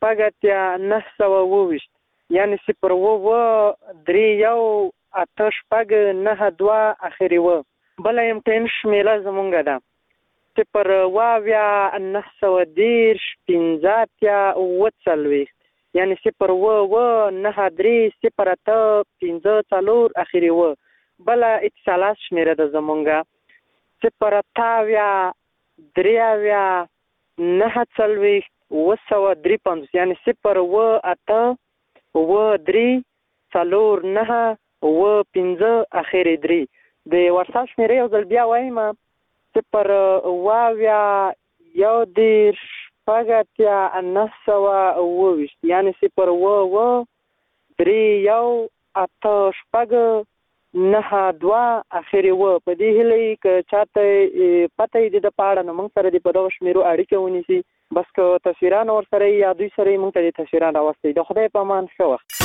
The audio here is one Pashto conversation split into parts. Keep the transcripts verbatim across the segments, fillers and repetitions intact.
شپږ اتیا نه سوه اووه ویشت یعنې صفر اووه اووه درې یو اته شپږ نه دوه اخري اووه. بله امتحان شمېره زمونږ ده صفر اووه اویا نه سوه دېرش پنځه اتیا اووه څلوېښت یعنې صفر اووه اووه نه درې صفر اته پنځه څلور اخري اووه. بله اتصالات شمېره ده زمونږ صفر اته اویا درې اویا نه څلوېښت اووه سوه درې پنځوس یعنې صفر اووه اته اووه درې څلور نه اووه پنځه اخري درې. د واتساپ شمېره یو ځل بیا وایم صفر اووه اویا یو دېرش شپږ اتیا نه سوه اووه ویشت یعنې صفر اووه اووه درې یو اته شپږ نه دوه اخري اووه. په دې هیله که چاته پته یې د ده په اړه نو موږ سره دې په دغه شمېرو اړیکه ونیسي. بس که تصویران ورسره یا دوی سره یې موږ ته د تصویران راوستی. د خدای په امان ښه وخت.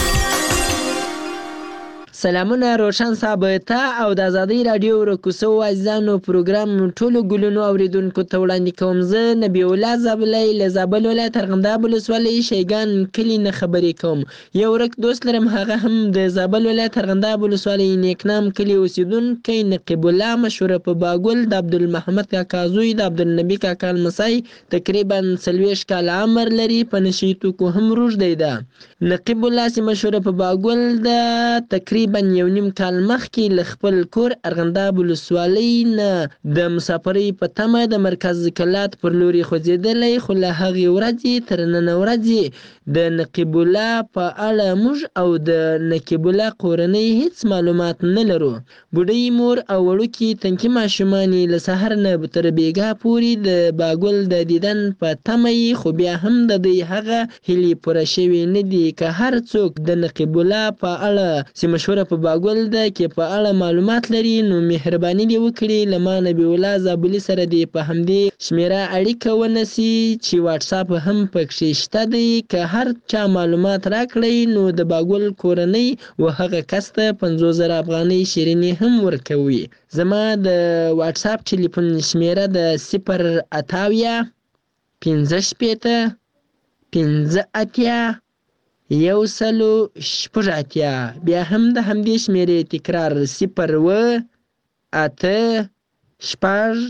سلامونه روشن صاحب، ته او د ازادۍ راډیو ورکوسو عزیزانو پروګرام ټولو ګلونو اوریدونکو ته وړاندې کوم. زه نبی الله زابلی له زابل ولایت ارغنداب ولسوالۍ شیګان کلي نه خبرې کوم. یو ورک دوست لرم، هغه هم د زابل ولایت ارغنداب ولسوالۍ نیکنام کلي اوسیدونکی نقیب الله مشهوره په باګل د عبدالمحمد کاکا زوی د عبدالنبي کاکا لمسی تقریبا څلوېښت کاله عمر لري، په نشي توکو هم روږدی ده. نقیب الله چې مشهوره په باګل ده تقریبا یو نیم کال مخکې له خپل کور ارغنداب ولسوالۍ نه د مسافرۍ په تمه د مرکز کلات پر لوري خوځېدلی، خو له هغې ورځې تر نن ورځې د نقیب الله په اړه موږ او د نقیب الله کورنۍ هیڅ معلومات نه لرو. بوډۍ مور او وړوکي تنکي ماشومان یې له سهار نه تر بېګا پورې د باګل د دیدن په تمه یي، خو بیا هم د دوی هغه هیلې پوره شوې نه دي. که هر څوک د نقیب الله په اړه چې مشهوره په باګل ده کې په اړه معلومات لري نو مهرباني دې وکړي له ما نبی الله زابلي سره دې په همدې شمېره اړیکه ونیسي چې واټساپ هم پکښې شته دی. که هر چا معلومات راکړئ نو د باګل کورنۍ و هغه کس ته پنځوس زره افغانۍ شیریني هم ورکوي. زما د واټساپ ټلیفون شمېره د صفر اته اویا پنځه شپېته پنځه اتیا یو سلو شپږ اتیا. بیا هم د همدې شمېرې تکرار صفر اوه اته شپږ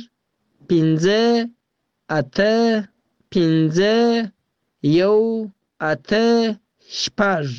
پنځه اته پنځه یو اته شپږ.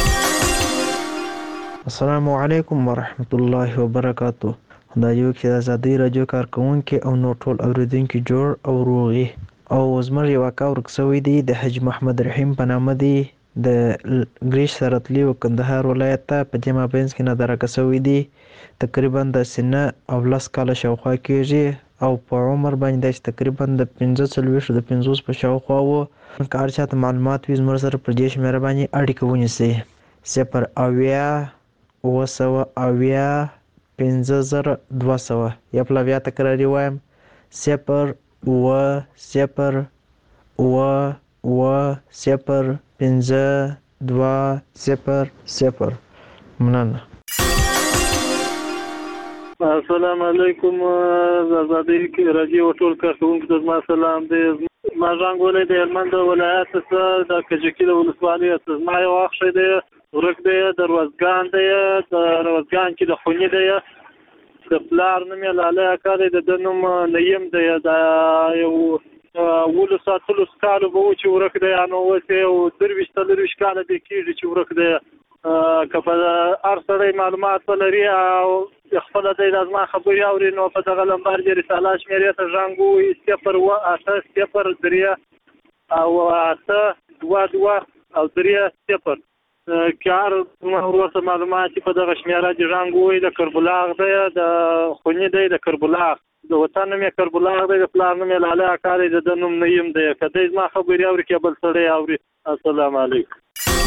السلام علیکم ورحمت الله وبرکاتو. خدای یو چې د ازادۍ راډیو کارکوونکي او نور ټول اورېدونکي جوړ او روغ او زموږ یو اکا ورک سوی دی د حاجي محمد رحیم په نامه دی د ګریش سرطلي و کندهار ولایت ته په دې مابینځ کې نادرکه سوی دی. تقریبا د سنه او لس کاله شاوخوا کېږي او په عمر باندې داسې تقریبا د پنځه څلوېښتو د پنځوس په شاوخوا و. که هر چاته معلومات وي زموږ سره پر دې شمېره باندې اړیکه ونیسئ. صفر اویا اوه سوه اویا پنځه زره دوه سوه. یا پله بیا تکراري وایم صفر اوه صفر اوه اوه صفر پنځه دوه صفر صفر. مننه. السلام علیکم ازادۍ راډیو ټول کارکوونکو ته زما سلام دی. زما ژوند د هلمند ولایت څخه د کجکي د ولسوالۍ څخه زما یو اخښی دی ورک دی د روزګان دی د روزګان کې د خوني دی د پلار نوم یې لالی اکا دی د ده نوم نیم دی. دا یو ولس اتلس کالو به و چې ورک دی نو اوس یې یو درویشت څلرویشت کاله دې کېږي چې ورک دی. که په هر سړی معلومات ولري او خپله دی دا زما خبرې اوري نو په دغه لمبر د رساله شمېرې ته زنګ ووهي صفر اوه اته صفر درې او اته دوه دوه او درې صفر. که هر ورته معلومات په دغه شمېره دې زنګ ووهي د کربلاغ دی د خوني دی د کربلاغ د وطن نوم یې کربلاغ دی د پلار نوم یې لالی اکا دی د ده نوم نیم دی. که دی زما خبرې اوري که بل سړی اوري. السلام علیکم.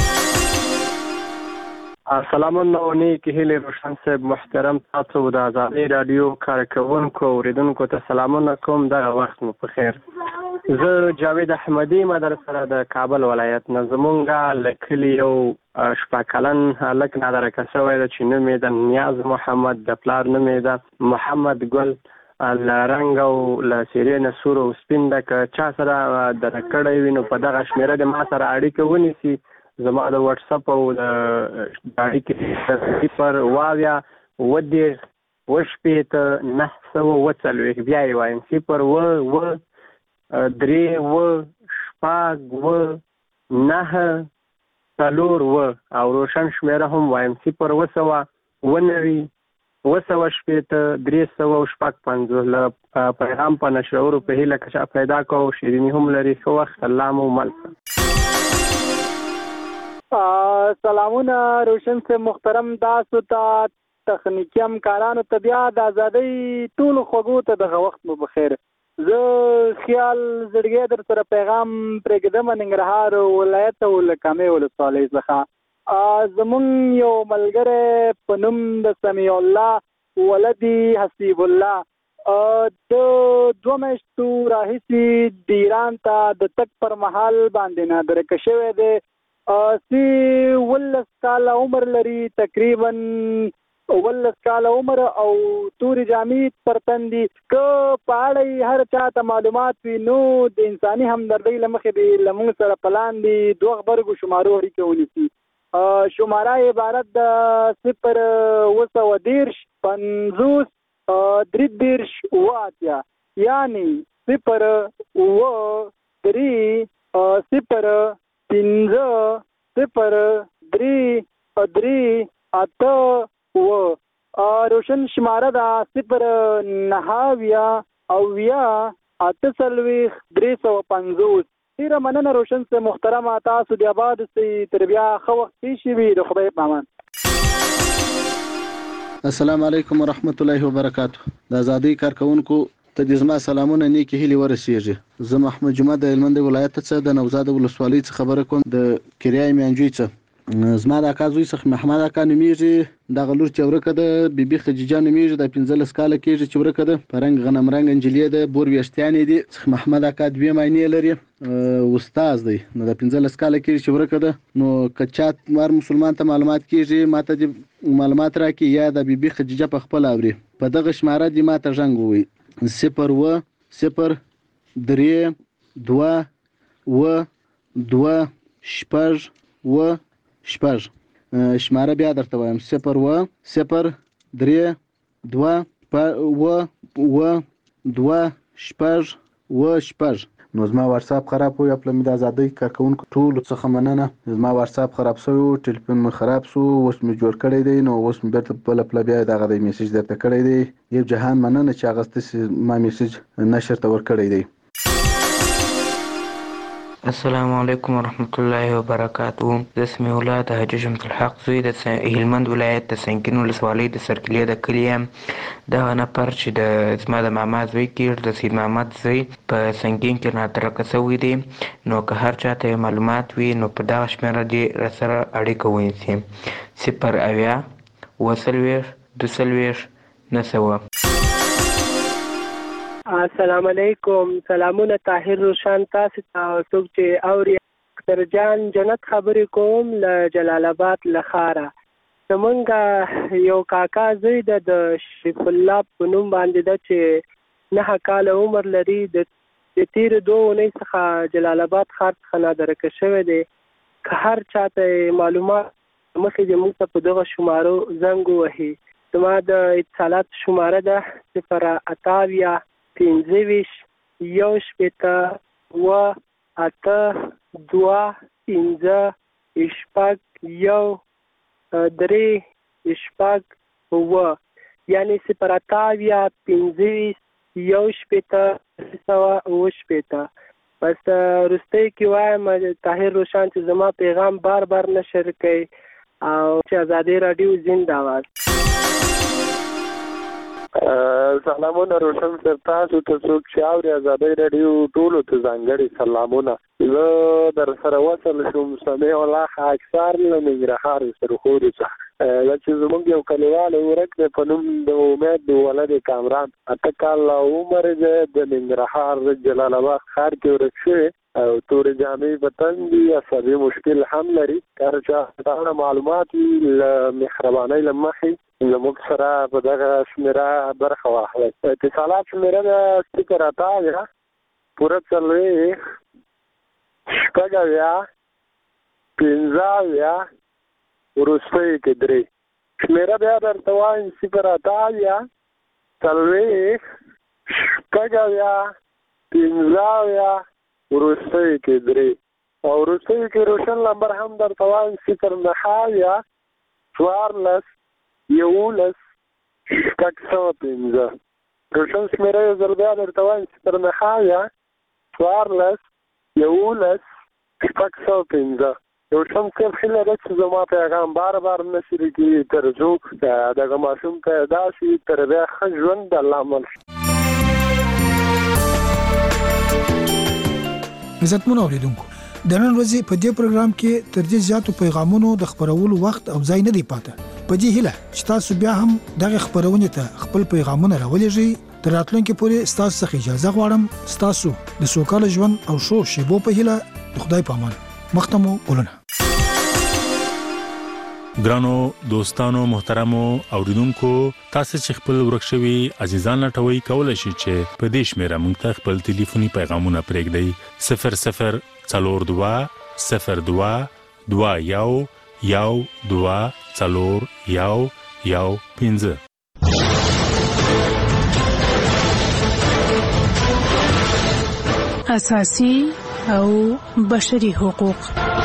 سلامونه او نیکې هیلې روشن صاحب محترم تاسو د ازادۍ راډیو کارکوونکو اوریدونکو ته سلامونه کوم. دغه وخت مو په خیر. زه جاوید احمدي یم در سره د کابل ولایت نه. زمونږ له کلي یو شپږ کلن هلک نادرکه شوی ده چې نوم یې د نیاز محمد د پلار نوم یې ده محمد ګل له رنګ او له څېرې نه سور او سپین ده. که چا سره دغه کړی وي نو په دغه شمېره د ما سره اړیکه ونیسي. زما د وټساپ او د اړیکې صفر اوه اویا اووه دېرش اووه شپېته نهه سوه اووه څلوېښت. بیا یې وایم صفر اوه اوه درې اوه شپږ اوه نهه څلور اوه او روشن شمېره هم وایم صفر اوه سوه اووه نوي اووه سوه شپېته درې سوه او شپږ پنځوس. له پیغام په نشرولو په هیله که چا پیدا کو شیریني هم لري. ښه وخت، الله مو مل. سلامونه روشن سے محترم تاسو ته تخنیکي همکارانو ته بیا د ازادۍ ټولو خوږو ته دغه وخت مو بخیر. زه خیال زړګی در سره پیغام پرېږدم ننګرهار ولایت او له کامې ولسوالۍ څخه. زمونږ یو ملګری په نوم د سمیع الله ولدي حسیب الله د دوه میاشتو راهیسې د ایران ته د تګ پر مهال باندې نادرکه شوی دی. سی ولس کاله عمر لري، تقریبا ولس کاله عمر او تورې جامې پر تن دي. که په اړه یې هر چا ته معلومات وي نو د انساني همدردۍ له مخې دې له موږ سره په لاندې دوه غبرګو شمارو اړیکه ونیسي. شماره عبارت د صفر اوه سوه دېرش پنځوس درې دېرش اووه اتیا، یعنې صفر اوه درې صفر پنځه صفر درې درې اته اووه. روشن شماره ده صفر نهه اویا اویا اته څلوېښت درې سوه پنځوس. ډېره مننه روشن سے محترمه، تاسو د آباد سئ. تر بیا ښه وخت تېر شي وي. د خدای په امان. السلام علیکم ورحمت الله وبرکاتو. د ازادۍ کارکوونکو ته د زما سلامونه نیکې هیلې ورسیږي. زه محمد جمعه د هلمند ولایت څخه د نوزاد ولسوالۍ څخه خبره کوم، د کریای میانجوی څخه. زما د اکا زوی څخه محمد اکا نومیږي. دغه لور چې ورکه ده بیبي خدیجه نومیږي. د پنځلس کاله کېږي چې ورکه ده. په رنګ غنم رنګ انجلۍ ده، بور ویښتانې دي. څخه محمد اکا دوې معنی لري، استاد دی. نو د پنځلس کاله کېږي چې ورکه ده. نو که چا مار مسلمان ته معلومات کېږي ماته دې معلومات راکړي، یا د بیبي خدیجه په خپل اوري. په دغه شماره دې ماته ژنګ ووایي صفر اوه صفر درې دوه اوه دوه شپږ اوه شپږ. شماره بیا درته وایم صفر اوه صفر درې دوه اوه اوه دوه شپږ اوه شپږ. نو زما واتساپ خراب و یا پله مې د ازادۍ کارکوونکو ټولو څخه مننه. زما واتساپ خراب شوی و، ټلیفون مې خراب شو، اوس مې جوړ کړی دی. نو اوس مې بېرته بله پله بیا دغه د میسج درته کړی دی. یو جهان مننه چې هغه ستاسې ما میسج نشر ته ورکړی دی. السلام علیکم ورحمت الله وبرکاتو. زه سمیع الله د حاجي شمس الحق زوی د هلمند ولایت د سنګین ولسوالۍ د سرکلي د کلي یم. دغه نفر چې د زما د ماما زوی کېږي، د سید محمد زوی، په سنګین کې ناترکه شوی دی. نو که هر چا ته معلومات وي نو په دغه شمېره دې راسره اړیکه ونیسي. صفر اویا اووه څلوېښت دوه څلوېښت نهه سوه. السلام علیکم. سلامونه طاهر روشن تاسو ته څوک چې اوري. اختر جان جنت خبرې کوم له جلال آباد له ښاره. زمونږ یو کاکا زوی ده د شریف الله په نوم باندې ده چې نهه کاله عمر لري. د تېرې دوه اونۍ څخه جلال آباد ښار څخه نادرکه شوی دی. که هر چا ته معلومات مخکې دې موږ ته په دغه شمارو زنګ ووهي. زما د اتصالات شماره ده صفر اته اویا پنځه ویشت یو شپېته اووه اته دوه پنځه شپږ یو درې شپږ اووه، یعنې صفر اته اویا پنځه ویشت یو شپېته درې سوه اووه شپېته. بس وروستۍ کې وایم طاهر روشن چې زما پیغام بار بار نشر کوي او چې ازادۍ راډیو زنده باد. سلامونه روشن صاحب، تاسو ته څوک چې اوري ازادۍ راډیو ټولو ته ځانګړي سلامونه. زه در سره وصل شوم سمیع الله خاکسار له ننګرهار سرخوري څخه. دا چې زموږ یو کلیوال ورک دی په نوم د امید د ولد کامران، اته کاله عمر دی، د ننګرهار جلال آباد ښار کې ورک شوی. او تورې جامې په تن دي، عصبي مشکل هم لري. هر چا دا معلومات له مهربانۍ له مخې زموږ سره په دغه شمېره برخه واخلئ. اتصالات شمېره ده صفر اته پوره څلوېښت شپږ اویا پنځه اویا وروستیو کې درې. شمېره بیا درته وایم صفر اته اویا څلوېښت شپږ اویا پنځه اویا وروستیو کې درې. او وروستیو کې روشن نمبر هم درته وایم صفر نهه اویا څوارلس یولس شپږ سوه پنځه. روشن شمېره یو ځل بیا درته وایم صفر نهه اویا څوارلس یولس شپږ سوه پنځه. روشن صاحب هیله ده چې زما پیغام بار بار نشر کړي تر څو دغه ماشوم ته داسې تر بیا ښه ژوند د الله عمل شي. عزتمنو اوریدونکو، د نن ورځې په دې پروګرام کې تر دې زیاتو پیغامونو د خبرولو وخت او ځای نه دی پاته. په دې هیله چې تاسو بیا هم دغه خبرونه ته خپل پیغامونه راولېږئ. تر راتلونکي پورې ستاسو څخه اجازه غواړم. ستاسو د سوکاله ژوند او شو شیبو په هیله د خدای په امان. مختمو قولونه. ګرانو دوستانو محترمو اوریدونکو، تاسو چې خپل ورکشوي عزیزان لټوي کولای شئ چې په دې شمیره موږ ته خپل ټلیفوني پیغامونه پرېږدئ. صفر صفر څلور دوه صفر دوه دوه یو یو دوه څلور یو یو پنځه. اساسي او بشري حقوق.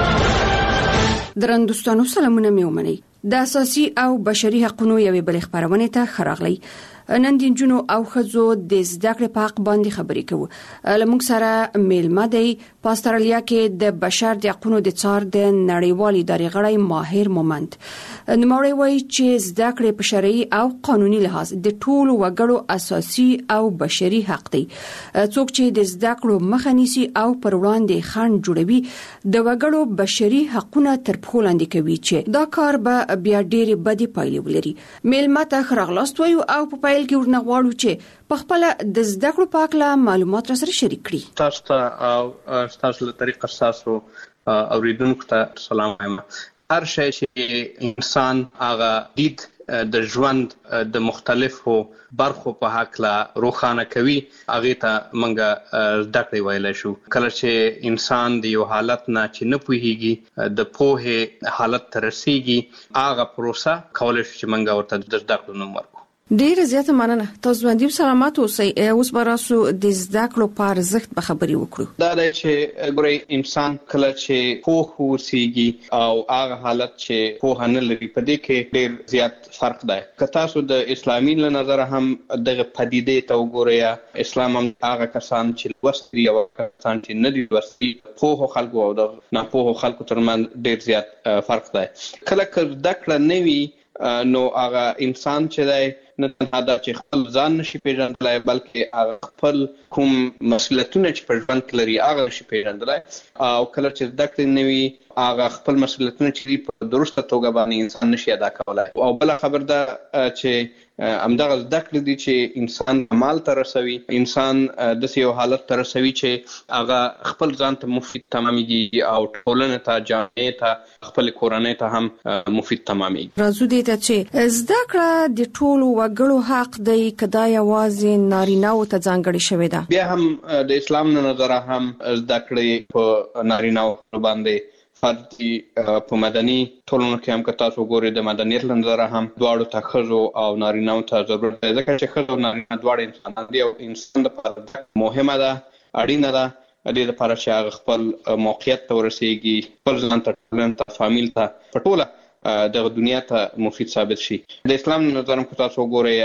درنو سلامونه مې ومنئ. د اساسي او بشري حقوقو یوې بل خبرونه ته خراغلی. نن د جنونو او خزو د زده کړې په حق باندې خبرې کوو. لمونږ سره میلمه دی په استرالیا کې د بشر د حقوقو د څار د نړیوالې ادارې غړی ماهر مومند. نوموړی وایي چې زده کړې په شرعي او قانوني لحاظ د ټولو وګړو اساسي او بشري حق دی. څوک چې د زده کړو مخه نیسي او پر وړاندې خنډ جوړوي د وګړو بشري حقوقونه تر پښو لاندې کوي چې دا کار به بیا ډېرې بدې پایلې ولري. میلمه ته خراغلاست وایو او په پیل کې ورنه غواړو چې په خپل د زده کړو په اړه معلومات را سره شریک کړي. تاسو ته او تاسو له طریقه تاسو اوریدونکو ته سلام وایم. هر شی چې انسان هغه دید د ژوند د مختلفو برخو په حق لا روښانه کوي، هغه ته موږ زده کړې ویلی شو. کله چې انسان د یو حالت نه چې نه پوهیږي د پوهې حالت ته رسیږي، هغه پروسه کولی شو چې موږ ورته د زده کړو نوم ورکړو. ډیر زیاته مننه. تاسو باندې سلامات اوسئ. اوس براسو د زده کړو په ارزښت به خبرې وکړو. دا د چې ګورې انسان کله چې پوه اوسېږي او هغه حالت چې پوه نه لري، په دې کې ډیر زیات فرق دی. که تاسو د اسلامي له نظر هم دغه پدیدې ته وګورئ، اسلام هم هغه کسان چې لوستي او کسان چې نه دي لوستي، پوه خلکو او د ناپوه خلکو ترمنځ ډیر زیات فرق دی. کله که زده کړه نه وي نو هغه انسان چې دی نه تنها دا چې خپل ځان نشي پیژندلای، بلکې هغه خپل کوم مسؤلیتونه چې په ژوند کې لري هغه نشي پیژندلای. او کله چې زده کړې نه وي، هغه خپل مسؤلیتونه چې په درسته توګه باندې انسان نشي ادا کولای. او بل خبر ده چې همدغه زده کړې دي چې انسان کمال ته رسوي، انسان داسې یو حالت ته رسوي چې هغه خپل ځان ته مفید تمامېږي او ټولنې ته، جامعې ته، خپل کورنۍ ته هم مفید تمامېږي. راځو دې ته چې زده کړه د ټولو وګړو حق دی که دا یوازې نارینه‌وو ته ځانګړې شوې ده؟ بیا هم د اسلام له نظره هم زده کړې په نارینه‌وو باندې فرض دي. په مدني ټولنو کې هم که تاسو وګورئ د مدنیت له نظره هم دواړو ته ښځو او نارینه‌وو ته ضرورت دی، ځکه چې ښځه او نارینه دواړه انسانان دي او انسان لپاره مهمه ده، اړینه ده د دې لپاره چې هغه خپل موقعیت ته ورسېږي، خپل ځان ته، ټولنې ته، فامیل ته، په ټوله دغه دنیا ته مفید ثابت شي. د اسلام له نظر هم که تاسو وګورئ،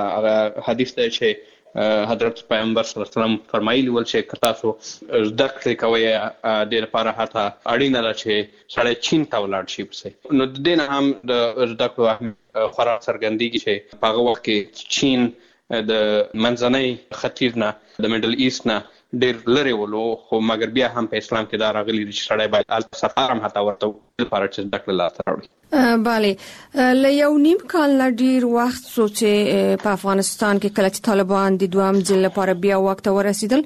هغه حدیث دی چې حضرت پیغمبر صلی الله علیه وسلم فرمایلی ول چې که تاسو زده کړې کوئ د دې لپاره حتی اړینه ده چې سړی چین ته ولاړ شي پسې. نو د دې نه هم د زده کړو اهمیت خورا څرګندېږي چې په هغه وخت کې چین د منځنۍ ختیځ نه، د میډل ایست نه ډېر لرې ولو، خو مګر بیا هم په اسلام کې دا راغلي دي چې سړی باید هلته سفر هم حتی ورته لپاره چې زده کړه لاسته راوړي. بله له یو نیم کال نه ډیر وخت سوچې په افغانستان کې کله چې طالبان د دوام ځل لپاره بیا وخت ورسېدل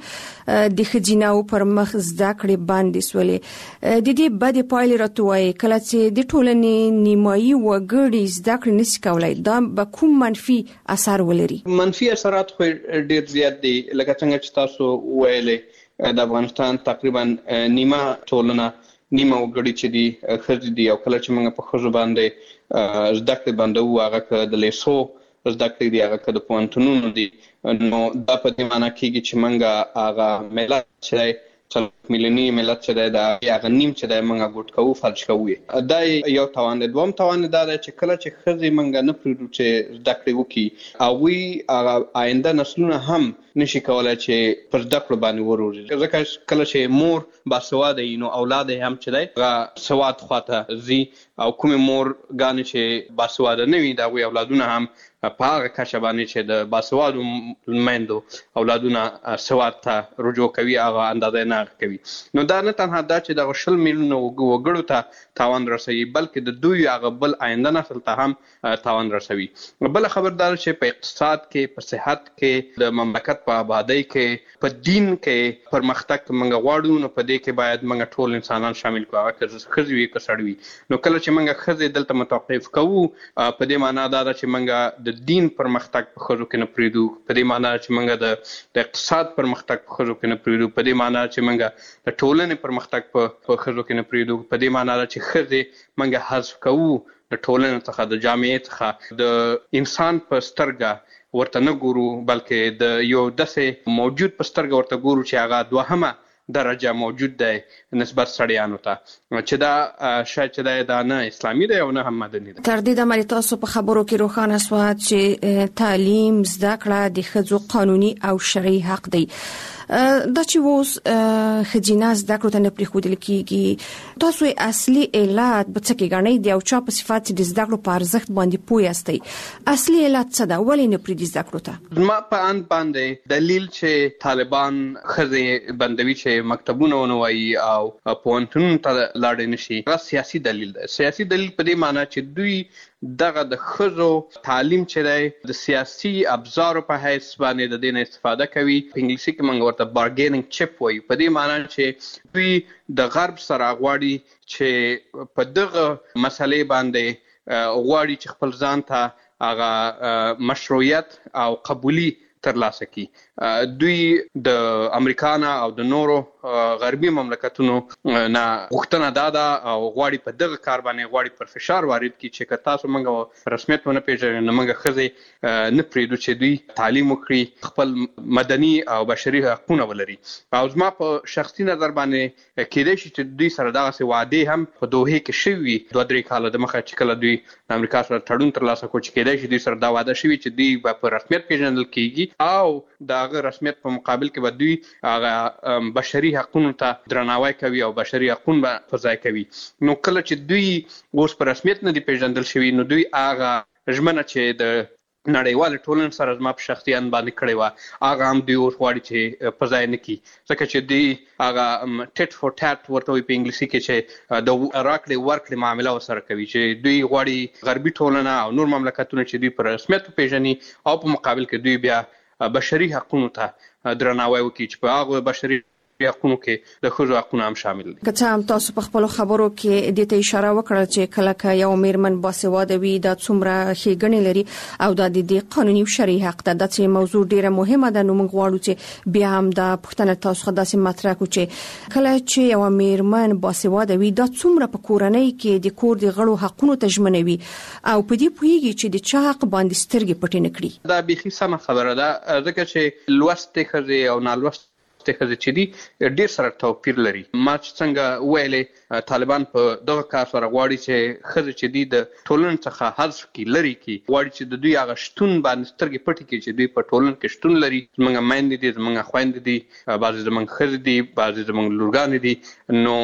د خجیناو پر مخ زده کړې باندې سولې د دې بد پایلې راټوي کله چې د ټولنې نیمایي وګړي زده کړې نشي کولای دا به کوم منفي اثر ولري؟ منفي اثرات خو ډیر زیات دي لکه څنګه چې تاسو ویلې د افغانستان تقریبا نیمه ټولنه نیمه وګړي چې دي خځې دي او کله چې موږ په ښځو باندې زده کړې باندې هغه که د لیسو زده کړې دي هغه که د پوهنتونونو دي نو دا په دې معنی کېږي چې موږ هغه ملت چې دی څلور میلیوني ملت چې دی د هغه نیم چې دی موږ ګوټ کوو فلج کوو. دا یو تاوان دی. دوم تاوان دا دی چې کله چې ښځې موږ نه پرېږدو چې زده کړې وکړي هغوی هغه آینده نسلونه هم نشي کولای چې پر زده کړو باندې وروزي ځکه کله چې مور باسواده وي نو اولاد یې هم چې دی هغه سواد خواته ځي او کومې مور ګانې چې باسواده نه وي د هغوی اولادونه هم په هغه کچه باندې چې د باسوادو میندو اولادونه سواد ته رجوع کوي هغه اندازه نه کوي. نو دا نه تنها دا چې دغه شل میلیونه وګړو ته تاوان رسوي بلکې د دوی هغه بل آینده نسل ته هم تاوان رسوي. بل خبردار چې په اقتصاد کې په صحت کې د مملکت په آبادی کې په دین کې پرمختګ موږ غواړو نو په دې کې باید موږ ټول انسانان شامل کړو هغه که ښځې وي که سړي وي. نو کله چې موږ ښځې دلته متوقف کوو په دې معنا دا ده چې موږ د دین پرمختګ په ښځو کې نه پرېږدو په دې معنا چې موږ د اقتصاد پرمختګ په ښځو کې نه پرېږدو په دې معنا چې موږ د ټولنې پرمختګ په ښځو کې نه پرېږدو په دې معنا چې ښځې موږ حذف کوو د ټولنې څخه د جامعې څخه د انسان په سترګه ورته نه ګورو بلکې د یو داسې موجود په سترګه ورته ګورو چې هغه دوهمه درجه موجود دی نسبت سړیانو ته چې دا شاید چې دا, دا نه اسلامي دی او نه هم مدني دی. تر دې دمه تاسو په خبرو کې روښانه شوه چې تعلیم زده کړه د ښځو قانوني او شرعي حق دی. دا چې اوس خجینه زده کړو ته نه پرېښودل کېږي تاسو اصلي علت به څه کې ګڼئ د یو چا په صفت چې د زده کړو په ارزښت باندې پوه یاستئ اصلي علت څه ده ولې نه پرېږدي زده کړو ته؟ زما په اند باندې دلیل چې طالبان ښځې بندوي چې مکتبونه ونه وایي او پوهنتونونو ته لاړې نه شي هغه سیاسي دلیل دی. سیاسي دلیل په دې معنی چې دوی دغه د ښځو تعلیم چې دی د سیاسي ابزارو په حیث باندې د دې نه استفاده کوي. په انګلیسي کې موږ ورته بارګیننګ چپ وایو په دې معنی چې دوی د غرب سره غواړي چې په دغه مسلې باندې غواړي چې خپل ځان ته هغه مشروعیت او قبولي ترلاسه کی. دوی د امریکا نه او د نورو غربي مملکتونو نه غوښتنه دا ده او غواړي په دغه کار باندې غواړي پر فشار وارد کړي چې که تاسو موږ رسمیت ونه پېژنئ نو موږ ښځې نه پرېږدو چې دوی تعلیم وکړي خپل مدني او بشري حقونه ولري. او زما په شخصي نظر باندې کېدای شي چې دوی سره دغسې وعدې هم په دوحې کې شوي وي دوه درې کاله د مخه چې کله دوی د امریکا سره تړون ترلاسه کړو چې کېدای شي دوی سره دا وعده شوي چې دوی به په رسمیت پېژندل کېږي او د هغه رسمیت په مقابل کې به دوی هغه بشري حقونو ته درناوی کوي او بشري حقونه به په ځای کوي. نو کله چې دوی اوس په رسمیت نه دي پېژندل شوي نو دوی هغه ژمنه چې د نړیوال ټولنې سره زما په شخصي اند باندې کړې وه هغه هم دوی اوس غواړي چې په ځای نه کړي ځکه چې دوی هغه ټیټ فور ټیټ ورته وایي په انګلیسي کې چې د راکړې ورکړې معامله ورسره کوي چې دوی غواړي غربي ټولنه او نور مملکتونه چې دوی په رسمیت وپېژني او په مقابل کې دوی بیا بشري حقونو ته درناوی وکړي چې په هغه بشري حقونو کې د ښځو حقونه هم شامل دي. که څه هم تاسو په خپلو خبرو کې دې ته اشاره وکړه چې کله که یو میرمن باسواده وي دا څومره ښېګڼې لري او دا د دې قانوني او شرعي حق ده دا چې موضوع ډیره مهمه ده نو موږ غواړو چې بیا هم دا پوښتنه تاسو څخه داسې مطرح کړو چې کله چې یو میرمن باسواده وي دا څومره په کورنۍ کې د کور د غړو حقونو ته ژمنوي او په دې پوهیږي چې د چا حق باندې سترګې پټې نه کړي. دا بیخي سمه خبره ده ځکه چې لوستې ښځې او نالوستې ښځې چې دي ډېر سره توپیر لري. ما چې څنګه ویلې طالبان په دغه کار سره غواړي چې ښځې چې دي د ټولنې څخه حذف کړي لرې کړي غواړي چې د دوی هغه شتون باندې سترګې پټې کړي چې دوی په ټولنه کې شتون لري. زموږ میندې دي زموږ خویندې دي بعضې زموږ ښځې دي بعضې زموږ لورګانې دي نو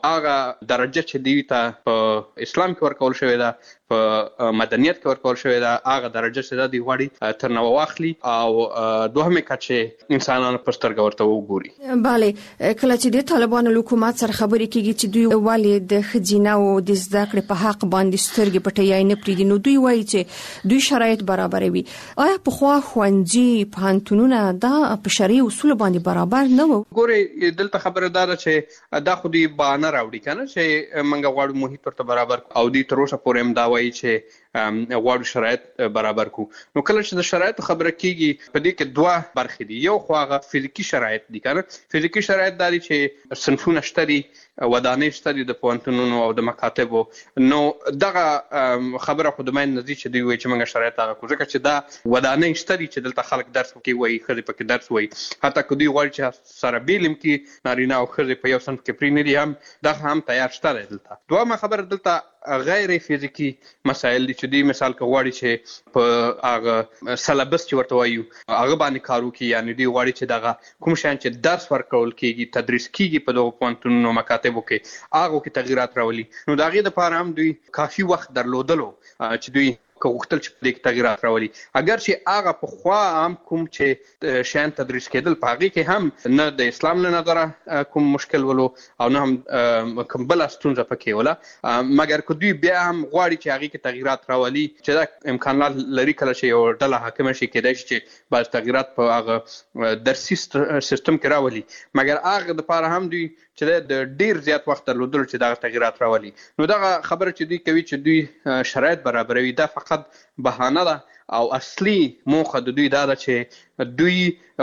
هغه درجه چې دوی ته په اسلام کې ورکول شوې ده په مدنیت کې ورکول شوې ده هغه درجه چې دوی غواړي تر نو واخلي او دوهمې کچې انسانانو په سترګه ورته وګوري. bale کله چې د طالبانو حکومت سره خبرې کیږي چې دوی والي د خزینه او د زده کړې په حق باندې سترګې پټي نه پریدي، نو دوی وایي چې دوی شرایط برابروي. آیا په خوا خوندې پانتونونه دا په شرعي اصول باندې برابر نه وو؟ ګوري دلته خبره ده چې دا خو دی بانه راوړي کنه چې منګه غواړو محیط ورته برابر او دی تر اوسه پورې هم دا وایي چې غواړو شرایط برابر کو. نو کله چې د شرایط خبره کیږي په دې کې دوه برخې دي. یو خو هغه فزیکی شرایط دي کنه. فزیکی شرایط دي چې صنفونه شته دي، ودانې شته دي د پوهنتونونو او د مکاتبو. نو دغه خبره خو د مین نزي چې دی وایي چې موږ شرایط هغه کو، ځکه چې دا ودانې شته دي چې دلته خلک درس کوي وایي خځې پکې درس وایي، حتی که دوی غواړي چې سره بیلم کې نارینه او خځې په یو صنف کې پرې نه دي هم دغه هم تیار شته دی دلته. دویمه خبره دلته غیر فزیکی مسایل دي چې دی مثال که غواړي چې په هغه سلیبس چې ورته وایو هغه باندې کار وکړي، یعنې دوی غواړي چې دغه کوم شیان چې درس ورکول کېږي تدریس کېږي په دغو پوهنتونونو مکاتبو کې هغو کې تغیرات راولي. نو د هغې دپاره هم دوی کافي وخت درلودلو چې دوی که غوښتل چې په دې کې تغیرات راولي. اگر چې هغه پخوا هم کوم چې شیان تدریس کېدل په هغې کې هم نه د اسلام له نظره کوم مشکل ولو او نه هم کوم بله ستونزه پکې وله، مګر که دوی بیا هم غواړي چې هغې کې تغیرات راولي چې دا امکانات لري کله چې یو ډله حاکمه شي کېدای شي چې بعض تغیرات په هغه درسي سیستم کې راولي، مګر هغه دپاره هم دوی چې د ډیر زیات وخت درلودلو چې دغه تغیرات راولي. نو دغه خبره چې دوی کوي چې دوی شرایط برابروي دا فقط بهانه ده او اصلي موخه د دوی دا ده چې دوی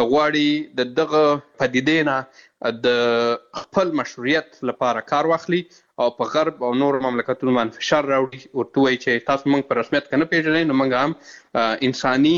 غواړي د دغه پدیدې نه د خپل مشروعیت لپاره کار واخلي او په غرب او نور مملکتونو باندې فشار راوړي، ورته وایي چې تاسو موږ په رسمیت کې نه پېژنئ نو موږ هم انساني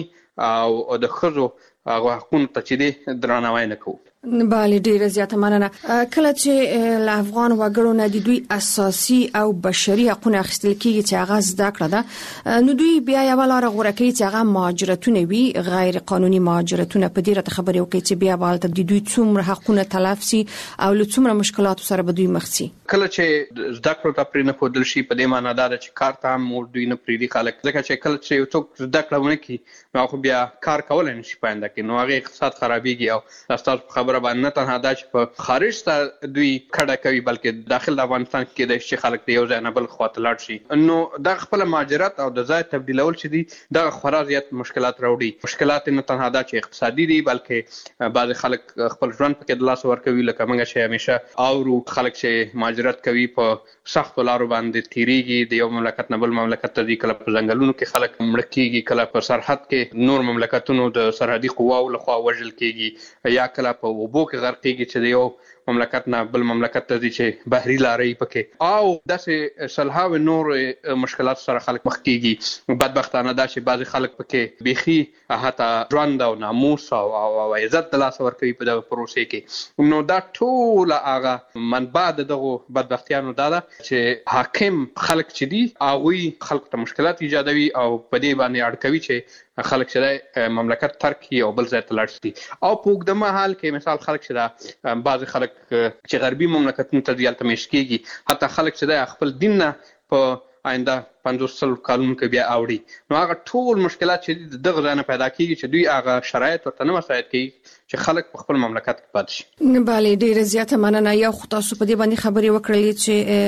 او د ښځو هغه حقونو ته چې دی درناوی نه کوو. بله ډیره زیاته مننه. کله چې له افغان وګړو نه د دوی اساسي او بشري حقونه اخیستل کیږي چې هغه زده کړه ده، نو دوی بیا یو لاره غوره کوي چې هغه مهاجرتونه وي، غیر قانوني مهاجرتونه. په دې راته خبرې وکړي چې بیا به د دوی څومره حقونه تلف سي او له څومره مشکلاتو سره به دوی مخ سي. کله چې زده کړو ته پرې نه ښودل شي په دې معنا دا ده چې کار ته هم دوی نه پرېږدي خلک، ځکه چې کله چې یو څوک زده کړه ونه کړي نو خو بیا کار کولی نه شي په آینده کې، نو هغې اقتصاد خرابېږي. او ستاسو په خبره باندې نه تنها دا چې په خارج ته دوی کډه کوي بلکې داخل د افغانستان کې کېدای شي چې خلک د یو ځای نه بل خوا ته لاړ شي. نو دغه خپله مهاجرت او د ځای تبدیلول چې دي دغه خورا زیات مشکلات راوړي. مشکلات نه تنها دا چې اقتصادي دي بلکې بعضې خلک خپل ژوند پکې د لاسه ورکوي، لکه موږ چې همیشه اورو خلک چې مهاجرت کوي په سختو لارو باندې تیریږي، د یو مملکت نه بل مملکت ته ځي، کله په ځنګلونو کې خلک مړه کېږي، کله په سرحد کې نور مملکتونو د سرحدي قواو لخوا وژل کېږي، یا کله په اوبو کې غرقېږي چې د یو مملکت نه بل مملکت ته ځي چې بحري لارې پکې، او داسې سلهاوې نور مشکلات سره خلک مخ کېږي. بدبختانه دا چې بعضې خلک پکې بیخي حتی ژوند او ناموس او عزت د لاسه ورکوي په دغه پروسې کې. نو دا ټوله هغه منبع د دغو بدبختیانو دا ده چې حاکم خلک چې دي هغوی خلکو ته مشکلات ایجادوي او په دې باندې اړ کوي چې خلک چې مملکت ترک کړي او بل ځای ته لاړ شي. او په اوږده مهال کې مثال خلک چې دا بعضې خلک چې غربي مملکتونو ته ځي هلته میشت کېږي، حتی خلک چې دا خپل دین نه په آینده پنځوس سلو کالونو کې بیا اوړي. نو هغه ټول مشکلات چې د دغه ځای نه پیدا کېږي چې دوی هغه شرایط ورته نه مساعد کوي چې خلک په خپل مملکت کې پاتې شي. بله ډیره زیاته مننه. یو خو تاسو په دې باندې خبرې وکړلې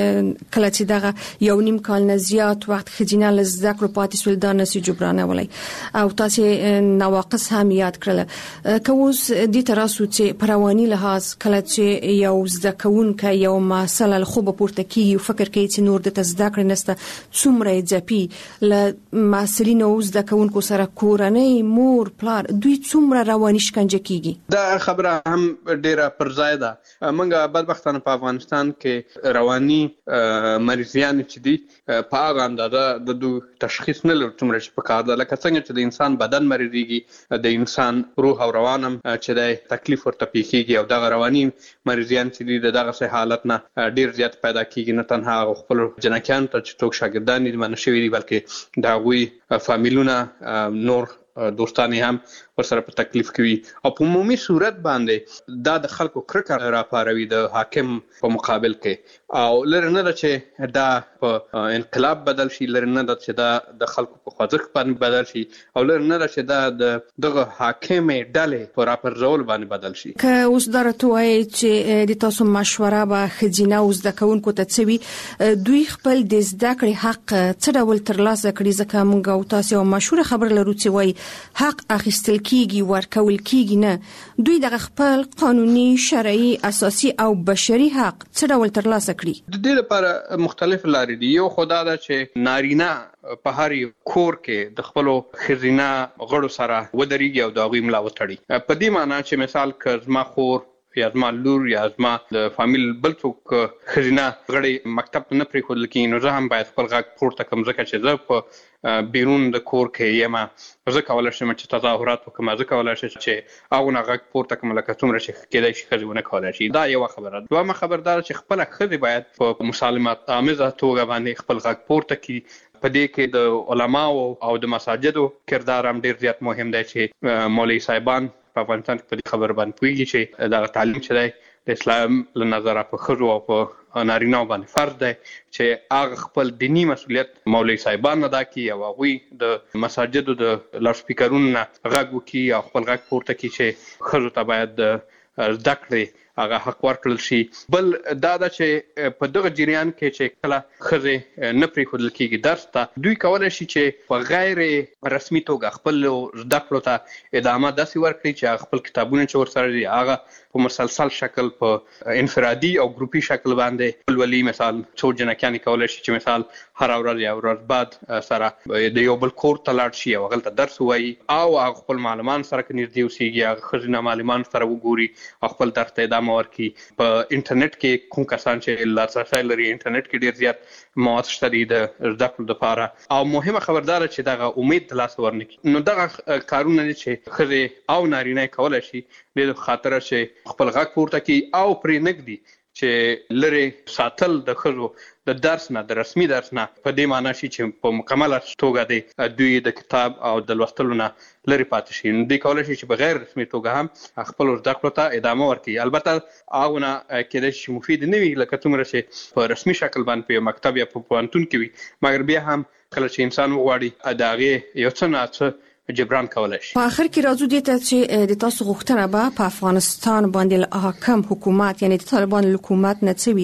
چې کله چې دغه یو نیم کال نه زیات وخت ښځینه له زده کړو پاتې شول دا نسي جبرانولی، او تاسې نواقص هم یاد کړل. که اوس دې ته راسو چې په رواني لحاظ کله چې یو زده کوونکی یو محصل له خوبه پورته کېږي او فکر کوي چې نور دته زده کړې نشته، څومره یې ځپي له محصلینو او زده کوونکو سره کورنۍ مور پلار دوی څومره رواني شکنجه کېږي. دا خبره هم ډیره پر ځای ده. موږ بدبختانه په افغانستان کې رواني مریضیان چې دي په هغه اندازه د دوی تشخیص نه لرو څومره چې پکار ده، لکه څنګه چې د انسان بدن مریضېږي د انسان روح او روان هم چې دی تکلیف ورته پیښېږي، او دغه رواني مریضیان چې دي د دغسې حالت نه ډیر زیات پیدا کېږي. نه تنها هغه خپلو جنکیانو ته چې څوک شاګردان دي منع شوي دي بلکې د هغوی فامیلونه نور دوستان هم ورسره په تکلیف کوي، او په عمومي صورت باندې دا د خلکو کرکه راپاروي د حاکم په مقابل کې. او لري نه ده چې دا په انقلاب بدل شي، لري نه ده چې دا د خلکو په خوځښت باندې بدل شي، او لري نه ده چې دا د دغه حاکمې ډلې په راپرځول باندې بدل شي. که اوس دا راته وایي چې د تاسو مشوره به ښځینه او زده کوونکو ته څه وي، دوی خپل د زده کړې حق څه ډول ترلاسه کړي؟ ځکه موږ او تاسو یو مشهوره خبره لرو چې وایي حق اخیستل کیږي ورکول کیږي نه. دوی دغه خپل قانوني، شرعي، اساسي او بشري حق څه ډول ترلاسه کړي؟ د دې لپاره مختلف لارې دي. یو خدا دا چې نارینه په هر کور کې د خپل خزینه غړو سره ودرېږي او د هغوی ملا وتړي. په دې معنی چې مثال که زما خور یا زما لور یا زما د فامیل بل څوک خزینه غړی مکتب ته نه پرېښودل کېږي، نو زه هم باید خپل غږ پورته کړم، ځکه چې زه په بیرون د کور کې یم، زه کولی شم چې تظاهرات وکړم، زه کولی شم چې هغونه غږ پورته کړم لکه څومره چې کېدای شي ښځې ونه کولی شي. دا یوه خبره. دویمه خبره دا ده چې خپله ښځې باید په مسالمت آمیزه توګه باندې خپل غږ پورته کړي. په دې کې د علماو او د مساجدو کردار هم ډېر زیات مهم دی چې مولوي صاحبان په افغانستان کې په دې خبر باندې پوهېږي چې دغه تعلیم چې دی د اسلام له نظره په ښځو او په نارینه‌و باندې فرض دی چې هغه خپل دیني مسؤلیت مولوي صاحبان ادا کړي او هغوی د مساجدو د لاوډ سپیکرونو نه غږ وکړي او خپل غږ پورته کړي چې ښځو ته باید زده کړې هغه حق ورکړل شي. بل دا ده چې په دغه جریان کې چې کله ښځې نه پرېښودل کېږي درس ته، دوی کولی شي چې په غیر رسمي توګه خپلو زده کړو ته ادامه داسې ورکړي چې هغه خپل کتابونه چې ورسره دي هغه په مسلسل شکل په انفرادي او ګروپي شکل باندې ولولي. مثال څو جنکیانې کولی شي چې مثال هره ورځ یا ورځ بعد سره د یو بل کور ته لاړ شي او هغلته درس ووایي او هغه خپل معلمان سره که نږدې اوسېږي هغه ښځینه معلمان سره وګوري او خپل درس ته ادامه ورکړي. په انټرنیټ کې کوم کسان چې لاسرسی لري انټرنیټ کې ډېر زیات مواد شته دي د زده کړو دپاره. او مهمه خبره دا ده چې دغه امید ترلاسه ورنکړي. نو دغه کارونه دي چې ښځې او نارینه یې کولی شي د خاطره چې خپل غږ پورته کړي او پرې نږدي چې لرې ساتل د ښځو د درس نه، د رسمي درس نه، په دې معنی شي چې په مکمله توګه دی دوی د کتاب او د لوستلو نه لرې پاتې شي. نو دوی کولی شي چې په غیر رسمي توګه هم خپلو زده کړو ته ادامه ورکړي. البته هغونه کېدای شي چې مفید نه وي لکه څومره چې په رسمي شکل باندې په یو مکتب یا په پوهنتون کې وي، مګر بیا هم کله چې انسان وغواړي د هغې یو څه نه څه جبران کولای شي. په اخر کې راځو دې ته چې د تاسو غوښتنه به په افغانستان باندې حاکم حکومت یعنی د طالبان حکومت نه څه وي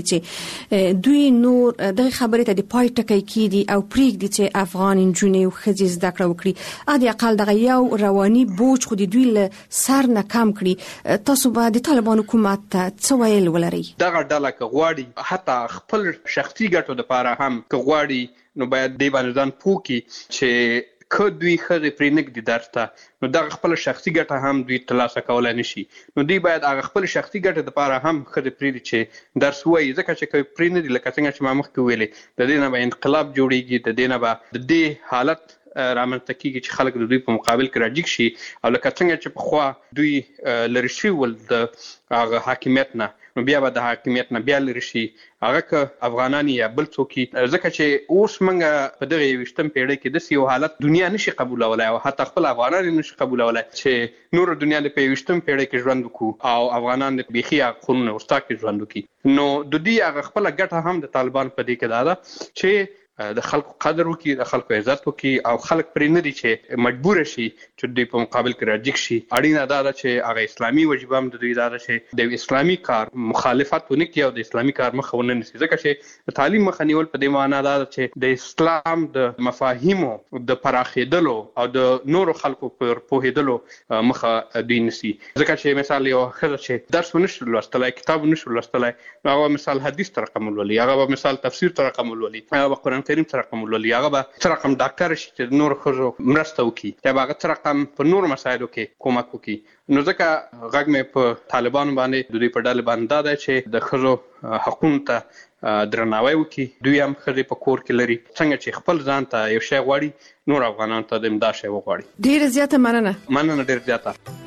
چې دوی نور د خبرې ته د پای ټکی کیدي او پریږدي چې افغان نجونې او ښځې زده کړه وکړي، ا دې اقل دغه یو رواني بوج خو د دوی له سر نه کم کړي. تاسو به د طالبان حکومت ته څه ویل ولرئ؟ دغه ډله که غواړي حتی خپل شخصي ګټو لپاره هم که غواړي نو باید دې باندې ځان پوه کړي چې که دوی ښځې پرې نږدي درس ته نو دغه خپله شخصي ګټه هم دوی ترلاسه کولی نه شي. نو دوی باید هغه خپل شخصي ګټې دپاره هم ښځې پرېږدي چې درس ووایي، ځکه چې که پرې نه دي لکه څنګه چې ما مخکې ویلې د دې نه به انقلاب جوړېږي، د دې نه به د دې حالت رامنځته کېږي چې خلک د دوی په مقابل کې راجګ شي او لکه څنګه چې پخوا دوی لرې شوي ول د هغه حاکمیت نه، نو بیا به د حاکمیت نه بیا لرې شي هغه که افغانان یا بل څوک، ځکه چې اوس موږ په دغه یوویشتم پیړۍ کې داسې یو حالت دنیا نشي قبولولی او حتی خپل افغانان یې نشي قبولولی چې نوره دنیا د په یوویشتم پیړۍ کې ژوند وکړو او افغانان د بیخي هغه خونونه ورستا کې ژوند وکړي. نو د دوی هغه خپله ګټه هم د طالبان په دې کې دا ده چې د خلکو قدر وکړي، د خلکو عزت وکړي او خلک پرې نه دي چې مجبوره شي چې دوی په مقابل کې راجګ شي. اړینه دا ده چې هغه اسلامي وجیبه هم د دوی دا ده چې د اسلامي کار مخالفت ونه کړي او د اسلامي کار مخه ونه نیسي، ځکه چې د تعلیم مخه نیول په دې معنا دا ده چې د اسلام د مفاهیمو د پراخېدلو او د نورو خلکو پر پوهېدلو مخه دوی نیسي. ځکه چې مثال یو ښځه چې درس ونشي لوستلی، کتاب ونشي لوستلی، نو هغه مثال حدیث ته رقم ولولي، هغه به مثال تفسیر ته رقم ولولي، هغه به قرآن کریم ته رقم ولولي، هغه به څه رقم ډاکټر شي چې د نورو ښځو مرسته وکړي، یا به هغه څه رقم په نورو مسایلو کې کومک وکړي. نو ځکه غږ مې په طالبانو باندې د دوی په ډلې باندې دا دی چې د ښځو حقونو ته درناوی وکړي. دوی هم ښځې په کور کې لري، څنګه چې خپل ځان ته یو شی غواړي نور افغانانو ته د امدا شی وغواړي. ډېره زیاته مننه. مننه ډېر زیاته.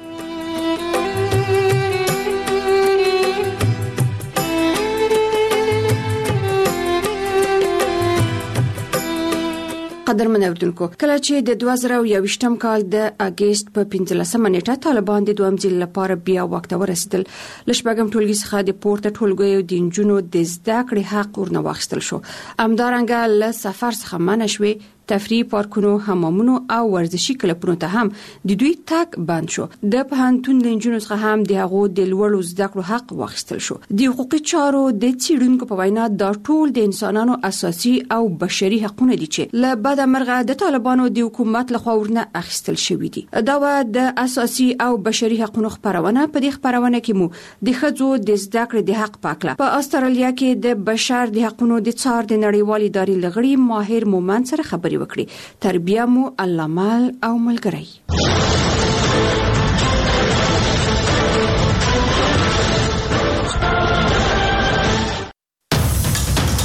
قدرمن اوردونکو کله چې د دوه زره یوویشتم کال د اگست په پنځلسمه نیټه طالبان د دویم ځل لپاره بیا وخت ورسېدل. لشبګم ټولګي څخه د پورته ټولګیو د انجونو د زده کړې حق ورنه واخیستل شو. همدارنګه له سفر څخه منع شوې. تفریح پارکونو، حمامونو او ورزشي کلبونو ته هم د دوی تک بند شو. د پوهنتون د انجونو څخه هم د هغو د لوړو زده کړو حق واخیستل شو. د حقوقي چارو د څیړونکو په وینا دا ټول د انسانانو اساسي او بشري حقونه دي چې له بده مرغه د طالبانو د حکومت لخوا ورنه اخیستل شوي دي. دا و د اساسي او بشري حقوقو خبرونه. په دې خبرونه کې مو د ښځو د زده کړې د حق پاکله په استرالیا کې د بشر د حقوقو د څار د نړیوالې ادارې لغړي ماهر مومن سره خبري وکړي. تربیه مو الله مال او ملګری.